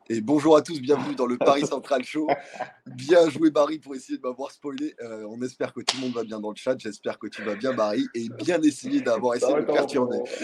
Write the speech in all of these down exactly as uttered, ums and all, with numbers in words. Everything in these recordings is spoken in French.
Et bonjour à tous, bienvenue dans le Paris Central Show. Bien joué Barry pour essayer de m'avoir spoilé. Euh, on espère que tout le monde va bien dans le chat, j'espère que tu vas bien Barry et bien essayé d'avoir Ça essayé va de me être en perturber. frérot.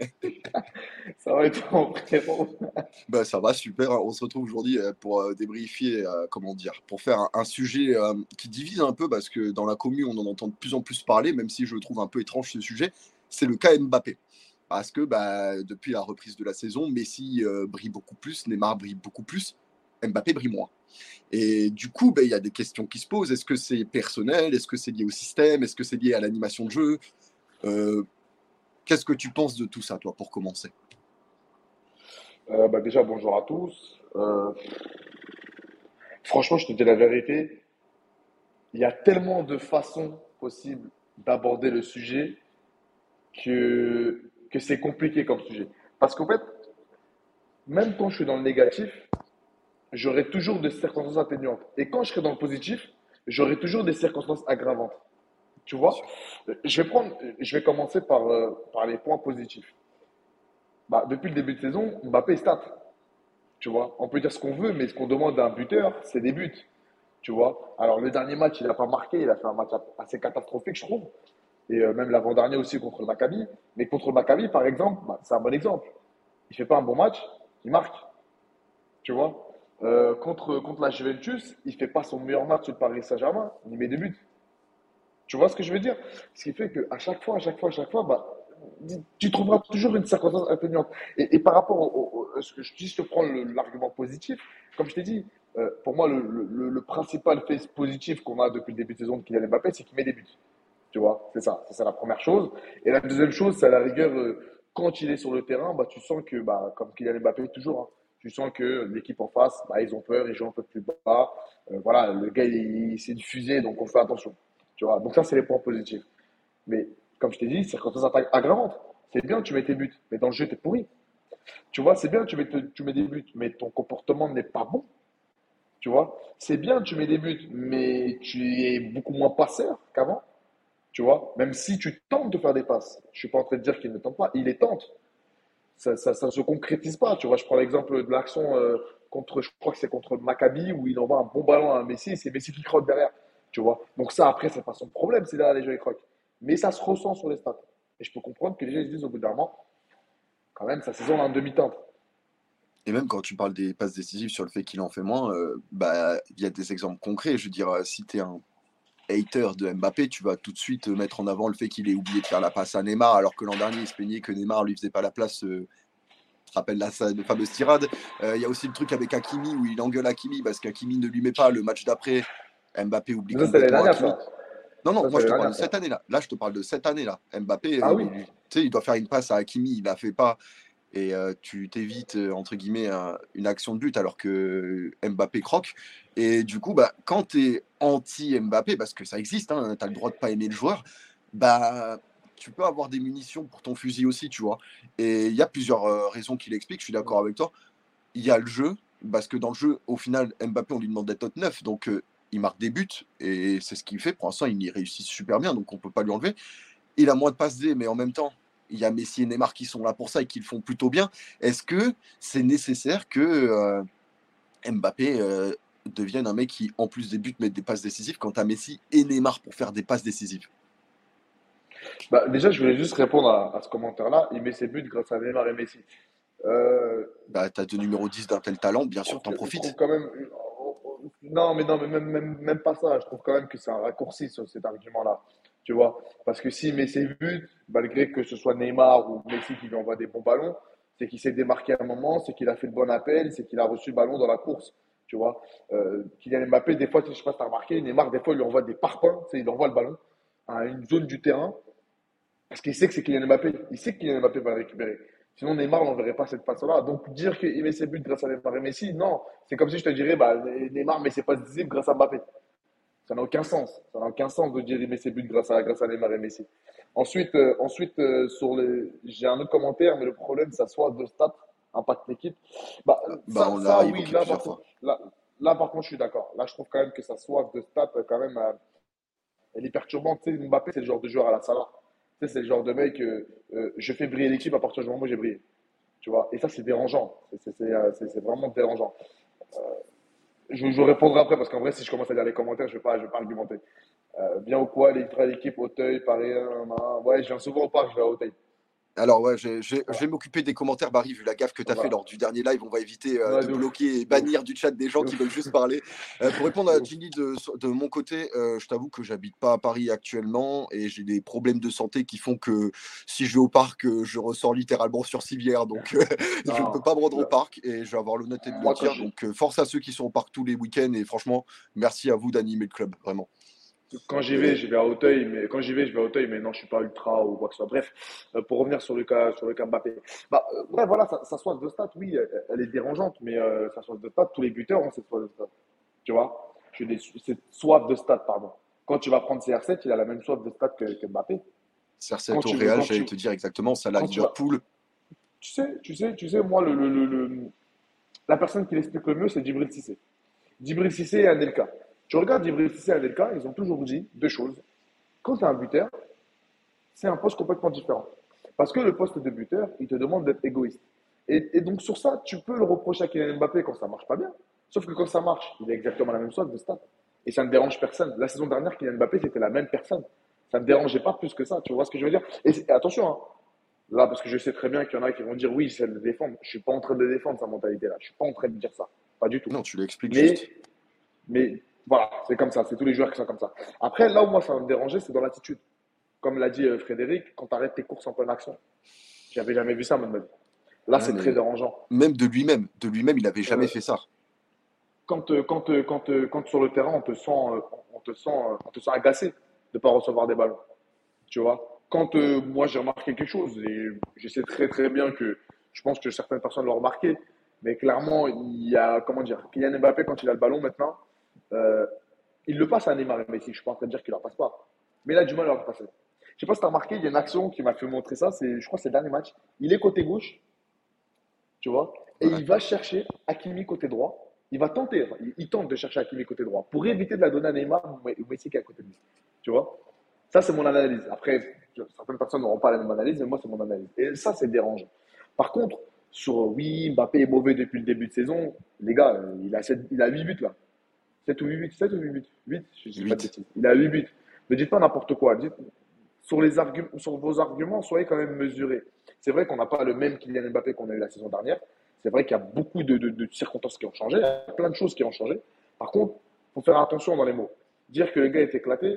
Ça va être en frérot. Bah ça va super, hein. On se retrouve aujourd'hui euh, pour euh, débriefer, euh, comment dire, pour faire un, un sujet euh, qui divise un peu parce que dans la commune on en entend de plus en plus parler, même si je le trouve un peu étrange ce sujet, c'est le cas Mbappé. Parce que bah, depuis la reprise de la saison, Messi euh, brille beaucoup plus, Neymar brille beaucoup plus, Mbappé brille moins. Et du coup, ben, il y a des questions qui se posent. Est-ce que c'est personnel? Est-ce que c'est lié au système? Est-ce que c'est lié à l'animation de jeu? Euh, Qu'est-ce que tu penses de tout ça, toi, pour commencer? Euh, bah déjà, bonjour à tous. Euh, franchement, je te dis la vérité, il y a tellement de façons possibles d'aborder le sujet que, que c'est compliqué comme sujet. Parce qu'en fait, même quand je suis dans le négatif, j'aurai toujours des circonstances atténuantes. Et quand je serai dans le positif, j'aurai toujours des circonstances aggravantes. Tu Bien vois? sûr. Je vais prendre, je vais commencer par, euh, par les points positifs. Bah, depuis le début de saison, Mbappé est stat. Tu vois, on peut dire ce qu'on veut, mais ce qu'on demande à un buteur, c'est des buts. Tu vois, alors le dernier match, il n'a pas marqué, il a fait un match assez catastrophique, je trouve. Et euh, même l'avant-dernier aussi contre le Maccabi. Mais contre le Maccabi, par exemple, bah, c'est un bon exemple. Il fait pas un bon match, il marque. Tu vois, Euh, contre, contre la Juventus, il fait pas son meilleur match sur le Paris Saint-Germain, il met des buts. Tu vois ce que je veux dire? Ce qui fait qu'à chaque fois, à chaque fois, à chaque fois, bah, tu trouveras toujours une circonstance atténuante. Et, et par rapport au, au- au- ce que je, si je te prends le- l'argument positif, comme je t'ai dit, euh, pour moi, le, le- le principal fait positif qu'on a depuis le début de saison de Kylian Mbappé, c'est qu'il met des buts. Tu vois, c'est ça. C'est ça la première chose. Et la deuxième chose, c'est à la rigueur, euh, quand il est sur le terrain, bah, tu sens que, bah, comme Kylian Mbappé, toujours, hein, tu sens que l'équipe en face, bah, ils ont peur, ils jouent un peu plus bas. Euh, voilà, le gars, il, il s'est diffusé, donc on fait attention. Tu vois, donc ça, c'est les points positifs. Mais comme je t'ai dit, circonstances aggravantes. C'est bien, tu mets tes buts, mais dans le jeu, t'es pourri. Tu vois, c'est bien, tu mets, te- tu mets des buts, mais ton comportement n'est pas bon. Tu vois, c'est bien, tu mets des buts, mais tu es beaucoup moins passeur qu'avant. Tu vois, même si tu tentes de faire des passes. Je suis pas en train de dire qu'il ne tente pas, il les tente. Ça ne ça, ça se concrétise pas. Tu vois, je prends l'exemple de l'action euh, contre, je crois que c'est contre le Maccabi, où il envoie un bon ballon à Messi et c'est Messi qui croque derrière. Tu vois, donc ça, après, c'est pas son problème, c'est derrière les jeux, il croque. Mais ça se ressent sur les stats. Et je peux comprendre que les gens ils se disent au bout d'un moment, quand même, sa saison a un demi-teinte. Et même quand tu parles des passes décisives sur le fait qu'il en fait moins, euh, bah, il y a des exemples concrets. Je veux dire, euh, si tu es un hater de Mbappé, tu vas tout de suite euh, mettre en avant le fait qu'il ait oublié de faire la passe à Neymar, alors que l'an dernier, il se plaignait que Neymar lui faisait pas la place. Euh, tu te rappelles la fameuse tirade. Euh, Il y a aussi le truc avec Hakimi où il engueule Hakimi parce qu'Hakimi ne lui met pas le match d'après. Mbappé oublie Mais ça, c'est l'année complètement dernière, Hakimi. ça. Non, non, Ça, moi c'est je l'année te parle de dernière, cette ça. année-là. Là, je te parle de cette année-là. Mbappé, euh, Ah il, oui. tu sais, il doit faire une passe à Hakimi, il la fait pas. Et euh, tu t'évites, euh, entre guillemets, un- une action de but alors que Mbappé croque. Et du coup, bah, quand tu es anti-Mbappé, parce que ça existe, hein, tu as le droit de pas aimer le joueur, bah, tu peux avoir des munitions pour ton fusil aussi, tu vois. Et il y a plusieurs euh, raisons qui l'expliquent, je suis d'accord avec toi. Il y a le jeu, parce que dans le jeu, au final, Mbappé, on lui demande d'être top neuf, donc euh, il marque des buts, et c'est ce qu'il fait. Pour l'instant, il y réussit super bien, donc on peut pas lui enlever. Il a moins de passes D, mais en même temps, il y a Messi et Neymar qui sont là pour ça et qui le font plutôt bien. Est-ce que c'est nécessaire que euh, Mbappé euh, devienne un mec qui, en plus des buts, met des passes décisives quand tu as Messi et Neymar pour faire des passes décisives? Bah, déjà, je voulais juste répondre à, à ce commentaire-là. Il met ses buts grâce à Neymar et Messi. Euh, Bah, tu as deux numéros dix d'un tel talent, bien je sûr, trouve t'en que, je trouve profites. quand même. Non, mais non, mais même, même, même pas ça. Je trouve quand même que c'est un raccourci sur cet argument-là. Tu vois? Parce que s'il met ses buts, malgré que ce soit Neymar ou Messi qui lui envoie des bons ballons, c'est qu'il s'est démarqué à un moment, c'est qu'il a fait le bon appel, c'est qu'il a reçu le ballon dans la course. Tu vois? Euh, Kylian Mbappé, des fois, je sais pas si tu as remarqué, Neymar, des fois, il lui envoie des parpaings, tu sais, il envoie le ballon à une zone du terrain parce qu'il sait que c'est Kylian Mbappé. Il sait que Kylian Mbappé va le récupérer. Sinon, Neymar n'enverrait pas cette passe-là. Donc, dire qu'il met ses buts grâce à Neymar et Messi, non. C'est comme si je te dirais, bah, Neymar met ses passes décisives grâce à Mbappé. Ça n'a aucun sens. Ça n'a aucun sens de dire qu'il met ses buts grâce à, grâce à Neymar et Messi. Ensuite, euh, ensuite euh, sur les... j'ai un autre commentaire, mais le problème, ça soit de stats, impact l'équipe. Bah, Bah, ça, on l'a ça, oui, évoqué là, par plusieurs contre, fois. là, là, par contre, je suis d'accord. Là, je trouve quand même que ça soit de stats, quand même, euh, elle est perturbante. Tu sais, Mbappé, c'est le genre de joueur à la Salah. Tu sais, c'est le genre de mec, euh, euh, je fais briller l'équipe à partir du moment où j'ai brillé. Tu vois, et ça, c'est dérangeant. C'est c'est- c'est, euh, c'est- c'est vraiment dérangeant. Je, je répondrai après parce qu'en vrai, si je commence à lire les commentaires, je ne vais pas, je vais pas argumenter. Euh, bien ou quoi, les traits d'équipe, Auteuil, Paris, un, un. Ouais, je viens souvent au parc, je vais à Auteuil. Alors ouais, j'ai- j'ai- je Voilà. vais m'occuper des commentaires, Barry, vu la gaffe que tu as fait Voilà. lors du dernier live. On va éviter euh, Ouais, de de ouf. bloquer et De ouf. bannir du chat des gens De qui veulent juste ouf. parler. Euh, pour répondre De à ouf. Ginny de, de mon côté, euh, je t'avoue que j'habite pas à Paris actuellement et j'ai des problèmes de santé qui font que si je vais au parc, euh, je ressors littéralement sur civière. Donc euh, je ne peux Non. pas me rendre au Là, parc et je vais avoir l'honnêteté de le moi, quand dire. je, Donc euh, force à ceux qui sont au parc tous les week-ends et franchement, merci à vous d'animer le club, vraiment. quand j'y vais, Et j'y vais à Auteuil, mais quand j'y vais, je vais à Auteuil, mais non, je suis pas ultra ou quoi que ce soit. Bref, euh, pour revenir sur le cas, sur le cas Mbappé. Bah, euh, bref, voilà, sa, sa soif de stats, oui, elle, elle est dérangeante, mais euh, sa soif de stats, tous les buteurs ont cette soif de stats. Tu vois? Je dis cette soif de stats, pardon. Quand tu vas prendre C R sept, il a la même soif de stats que, que Mbappé. Quand C R sept au tu veux, Real, quand j'allais tu, te dire exactement, ça à quand tu vas, Liverpool. tu sais, tu sais, tu sais, moi, le, le, le, le- la personne qui l'explique le mieux, c'est Djibril Cissé. Djibril Cissé et Anelka. Tu regardes Djibril Cissé et Anelka, ils ont toujours dit deux choses. Quand tu es un buteur, c'est un poste complètement différent. Parce que le poste de buteur, il te demande d'être égoïste. Et, et donc sur ça, tu peux le reprocher à Kylian Mbappé quand ça marche pas bien. Sauf que quand ça marche, il a exactement la même chose de stats. Et ça ne dérange personne. La saison dernière, Kylian Mbappé, c'était la même personne. Ça ne dérangeait pas plus que ça. Tu vois ce que je veux dire? Et, et attention, hein, là, parce que je sais très bien qu'il y en a qui vont dire oui, c'est de le défendre. Je suis pas en train de défendre sa mentalité-là. Je suis pas en train de dire ça. Pas du tout. Non, tu l'expliques Mais, juste. mais voilà, c'est comme ça. C'est tous les joueurs qui sont comme ça. Après, là où moi, ça va me déranger, c'est dans l'attitude. Comme l'a dit euh, Frédéric, quand tu arrêtes tes courses en pleine action. J'avais jamais vu ça, même. Là, Ouais, c'est très mais dérangeant. même de lui-même, de lui-même, il avait jamais Euh, fait ça. quand, euh, quand, euh, quand, euh, quand sur le terrain, on te sent, euh, on te sent, euh, on te sent agacé de ne pas recevoir des ballons. Tu vois? Quand euh, moi, j'ai remarqué quelque chose, et je sais très très bien que je pense que certaines personnes l'ont remarqué, mais clairement, il y a, comment dire, Kylian Mbappé, quand il a le ballon maintenant, euh, il le passe à Neymar et Messi. Je suis pas en train de dire qu'il ne le passe pas. Mais il a du mal à le passer. Je sais pas si tu as remarqué, il y a une action qui m'a fait montrer ça, c'est, je crois que c'est le dernier match. Il est côté gauche, tu vois, et Ouais. il va chercher Hakimi côté droit. Il va tenter, enfin, il, il tente de chercher Hakimi côté droit pour éviter de la donner à Neymar ou ou Messi qui est à côté de lui. Tu vois? Ça, c'est mon analyse. Après, certaines personnes n'auront pas la même analyse, mais moi, c'est mon analyse. Et ça, c'est dérangeant. Par contre, sur oui, Mbappé est mauvais depuis le début de saison, les gars, euh, il a, sept, il a huit buts là. sept ou huit buts, sept ou huit buts? huit, je ne dis pas de huit. bêtises. Il a huit buts. Ne dites pas n'importe quoi. Dites, sur, les arguments, sur vos arguments, soyez quand même mesurés. C'est vrai qu'on n'a pas le même Kylian Mbappé qu'on a eu la saison dernière. C'est vrai qu'il y a beaucoup de, de, de circonstances qui ont changé. Il y a plein de choses qui ont changé. Par contre, il faut faire attention dans les mots. Dire que le gars est éclaté,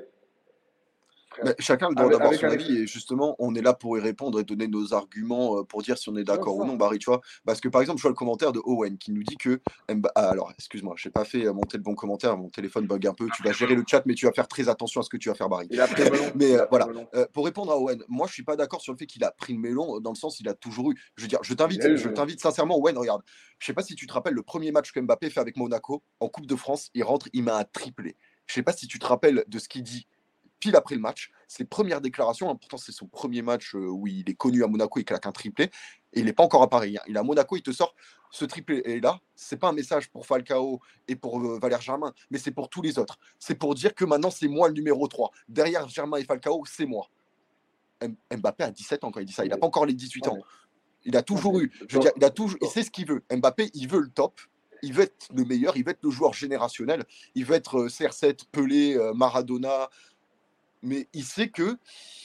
frère, Mais chacun a le droit avec, d'avoir avec son un avis excès. et justement, on est là pour y répondre et donner nos arguments euh, pour dire si on est Ouais, c'est d'accord ou non, ça. Barry, tu vois. Parce que par exemple, je vois le commentaire de Owen qui nous dit que. Mba- Ah, alors, excuse-moi, je n'ai pas fait euh, monter le bon commentaire, mon téléphone bug un peu. Tu vas gérer le chat, mais tu vas faire très attention à ce que tu vas faire, Barry. Il a pris le melon. Mais Il euh, a pris le voilà, melon. Euh, pour répondre à Owen, moi je suis pas d'accord sur le fait qu'il a pris le melon, euh, dans le sens il a toujours eu. Je veux dire, je Il a t'invite, eu le je melon. t'invite sincèrement, Owen, regarde. Je sais pas si tu te rappelles le premier match que Mbappé fait avec Monaco en Coupe de France, il rentre, il met un triplé. Je sais pas si tu te rappelles de ce qu'il dit pile après le match, ses premières déclarations, hein, pourtant c'est son premier match euh, où il est connu à Monaco, il claque un triplé, et il n'est pas encore à Paris, hein. Il est à Monaco, il te sort ce triplé. Et là, c'est pas un message pour Falcao et pour euh, Valère Germain, mais c'est pour tous les autres. C'est pour dire que maintenant c'est moi le numéro trois. Derrière Germain et Falcao, c'est moi. M- Mbappé a dix-sept ans quand il dit ça, Ouais, il n'a mais, pas encore les dix-huit ouais, ans. mais, Il a ouais, toujours mais eu, je veux dans- dire, il a toujours, il dans- sait ce qu'il veut. Mbappé, il veut le top, il veut être le meilleur, il veut être le joueur générationnel, il veut être euh, C R sept, Pelé, euh, Maradona, mais il sait que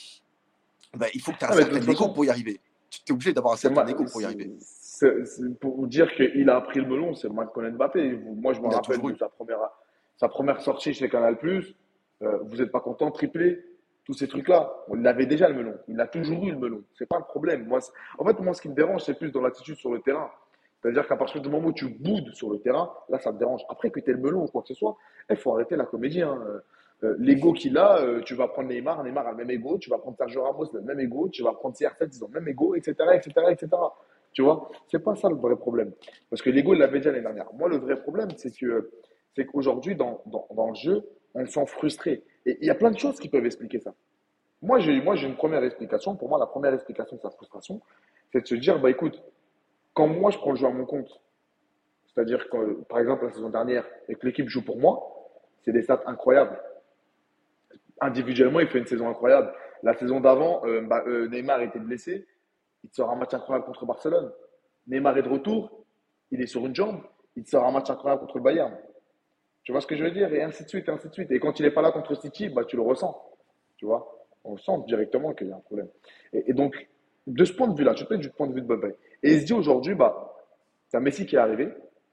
bah, il faut que tu aies un ah, mais de certain toute ego façon, pour y arriver. Tu es obligé d'avoir un c'est certain ma- ego pour y c'est- arriver. c'est- c'est pour vous dire qu'il a pris le melon, c'est moins de connaître Mbappé. Moi, je me Il a rappelle toujours de eu. sa première, sa première sortie chez Canal+. Euh, vous n'êtes pas content, triplé, tous ces trucs-là. Il avait déjà le melon. Il a toujours eu le melon. C'est pas le problème. Moi, c'est- en fait, moi, ce qui me dérange, c'est plus dans l'attitude sur le terrain. C'est-à-dire qu'à partir du moment où tu boudes sur le terrain, là, ça me dérange. Après que tu aies le melon ou quoi que ce soit, il faut arrêter la comédie, hein. Euh, euh, l'ego qu'il a, euh, tu vas prendre Neymar, Neymar a le même ego, tu vas prendre Sergio Ramos, le même ego, tu vas prendre C R sept, ils ont le même ego, et cetera, et cetera, et cetera. Tu vois, c'est pas ça le vrai problème. Parce que l'ego, il l'avait déjà l'année dernière. Moi, le vrai problème, c'est que c'est qu'aujourd'hui, dans, dans, dans le jeu, on se sent frustré. Et il y a plein de choses qui peuvent expliquer ça. Moi, j'ai moi, j'ai une première explication. Pour moi, la première explication de sa frustration, c'est de se dire, bah écoute, quand moi, je prends le jeu à mon compte, c'est-à-dire que, par exemple, la saison dernière, et que l'équipe joue pour moi, c'est des stats incroyables. Individuellement, il fait une saison incroyable. La saison d'avant, euh, bah, euh, Neymar était blessé. Il te sort un match incroyable contre Barcelone. Neymar est de retour, il est sur une jambe, il sort un match incroyable contre le Bayern. Tu vois ce que je veux dire? Et ainsi de suite, et ainsi de suite. Et quand il n'est pas là contre City, bah, tu le ressens. Tu vois? On sent directement qu'il y a un problème. Et, et donc, de ce point de vue-là, je te du point de vue de Mbappé. Et il se dit aujourd'hui, bah, c'est un Messi qui est arrivé.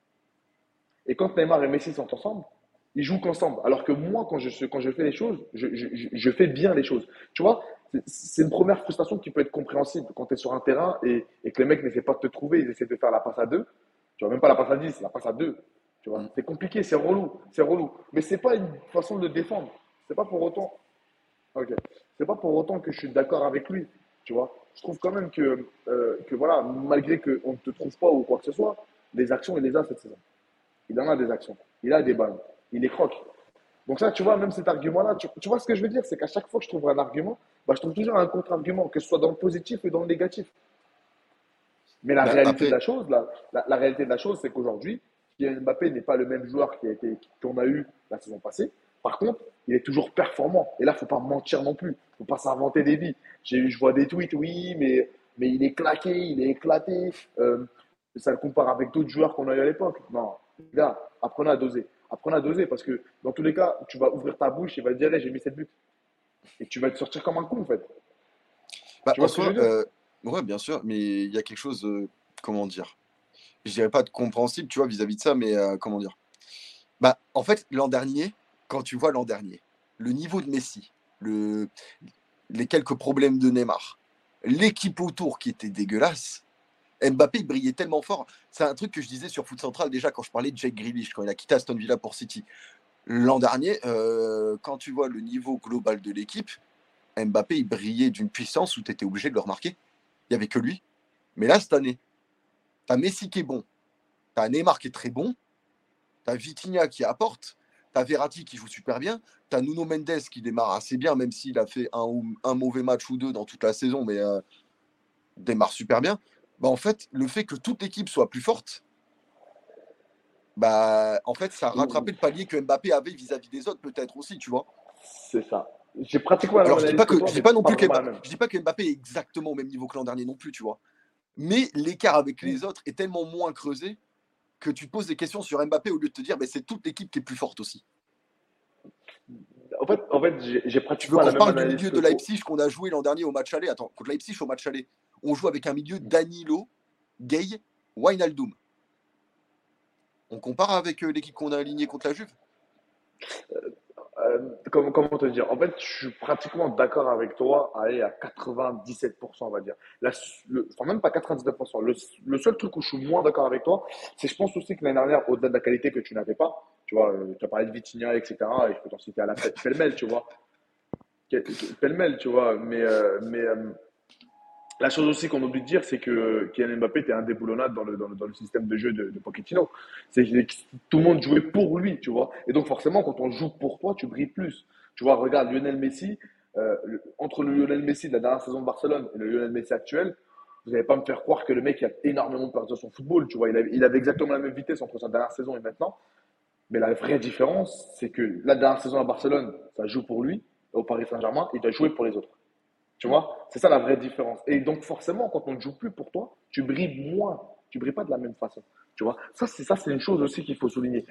Et quand Neymar et Messi sont ensemble, ils jouent qu'ensemble. Alors que moi, quand je, quand je fais les choses, je, je, je fais bien les choses. Tu vois, c'est une première frustration qui peut être compréhensible quand tu es sur un terrain et, et que les mecs n'essaient pas de te trouver, ils essaient de faire la passe à deux. Tu vois, même pas la passe à dix, la passe à deux. Tu vois, Mm. c'est compliqué, c'est relou, c'est relou. Mais c'est pas une façon de le défendre. C'est pas pour autant. Ok. C'est pas pour autant que je suis d'accord avec lui. Tu vois, je trouve quand même que, euh, que voilà, malgré qu'on ne te trouve pas ou quoi que ce soit, les actions, il les a cette saison. Il en a des actions. Il a des balles. Il les croque. Donc ça, tu vois, même cet argument-là, tu, tu vois ce que je veux dire, c'est qu'à chaque fois que je trouve un argument, bah, je trouve toujours un contre-argument, que ce soit dans le positif et dans le négatif. Mais la Bah, réalité de après, la chose, la, la, la réalité de la chose, c'est qu'aujourd'hui, Kylian Mbappé n'est pas le même joueur qui a été, qu'on a eu la saison passée. Par contre, il est toujours performant. Et là, il ne faut pas mentir non plus. Il ne faut pas s'inventer des vies. J'ai, je vois des tweets, oui, mais, mais il est claqué, il est éclaté. Euh, ça le compare avec d'autres joueurs qu'on a eu à l'époque. Non, les gars, apprenez à doser. Apprenez à doser parce que dans tous les cas, tu vas ouvrir ta bouche et vas te dire, hey, j'ai mis cette but. Et tu vas te sortir comme un con, en fait. bah, Tu en vois ce que je veux soi, dire? euh, ouais, bien sûr, mais il y a quelque chose, euh, comment dire, je dirais pas de compréhensible, tu vois, vis-à-vis de ça, mais euh, comment dire. Bah, en fait, l'an dernier, quand tu vois l'an dernier, le niveau de Messi, le, les quelques problèmes de Neymar, l'équipe autour qui était dégueulasse, Mbappé il brillait tellement fort. C'est un truc que je disais sur Foot Central déjà quand je parlais de Jack Grealish, quand il a quitté Aston Villa pour City. L'an dernier, euh, quand tu vois le niveau global de l'équipe, Mbappé il brillait d'une puissance où tu étais obligé de le remarquer. Il n'y avait que lui. Mais là, cette année, tu as Messi qui est bon, tu as Neymar qui est très bon, tu as Vitinha qui apporte, tu as Verratti qui joue super bien, tu as Nuno Mendes qui démarre assez bien, même s'il a fait un, un mauvais match ou deux dans toute la saison, mais euh, démarre super bien. Bah, en fait, le fait que toute l'équipe soit plus forte, bah, en fait, ça a rattrapé le palier que Mbappé avait vis-à-vis des autres, peut-être aussi, tu vois. C'est ça. J'ai pratiquement la même Alors, je dis analyse pas que que toi, je dis mais pas non pas plus que vraiment la Mbappé, même. je dis pas que Mbappé est exactement au même niveau que l'an dernier non plus, tu vois. Mais l'écart avec les autres est tellement moins creusé que tu te poses des questions sur Mbappé au lieu de te dire, bah, c'est toute l'équipe qui est plus forte aussi. En fait, en fait j'ai j'ai Tu veux pratiquement qu'on la même reparle du analyse milieu que de toi. Leipzig qu'on a joué l'an dernier au match aller? Attends, contre Leipzig au match aller, on joue avec un milieu Danilo, Gay, Wijnaldum. On compare avec euh, l'équipe qu'on a alignée contre la Juve? Euh, comment, comment te dire? En fait, je suis pratiquement d'accord avec toi, allez, à quatre-vingt-dix-sept pour cent, on va dire. La, le, enfin, même pas quatre-vingt-dix-neuf pour cent. Le, le seul truc où je suis moins d'accord avec toi, c'est je pense aussi que l'année dernière, au-delà de la qualité que tu n'avais pas, tu vois, euh, tu as parlé de Vitinha, et cetera, et je peux t'en citer à la pêle-mêle, tu vois, pêle-mêle, tu vois, mais, euh, mais euh, la chose aussi qu'on oublie de dire, c'est que Kylian Mbappé était indéboulonnable dans le, dans le, dans le système de jeu de, de Pochettino. C'est que tout le monde jouait pour lui, tu vois. Et donc forcément, quand on joue pour toi, tu brilles plus. Tu vois, regarde Lionel Messi, euh, le- entre le Lionel Messi de la dernière saison de Barcelone et le Lionel Messi actuel, vous n'allez pas me faire croire que le mec a énormément perdu son football, tu vois. Il avait, il avait exactement la même vitesse entre sa dernière saison et maintenant. Mais la vraie différence, c'est que la dernière saison à Barcelone, ça joue pour lui. Au Paris Saint-Germain, il doit jouer pour les autres. Tu vois, c'est ça la vraie différence. Et donc forcément, quand on ne joue plus pour toi, tu brilles moins. Tu brilles pas de la même façon. Tu vois, ça c'est ça c'est une chose aussi qu'il faut souligner.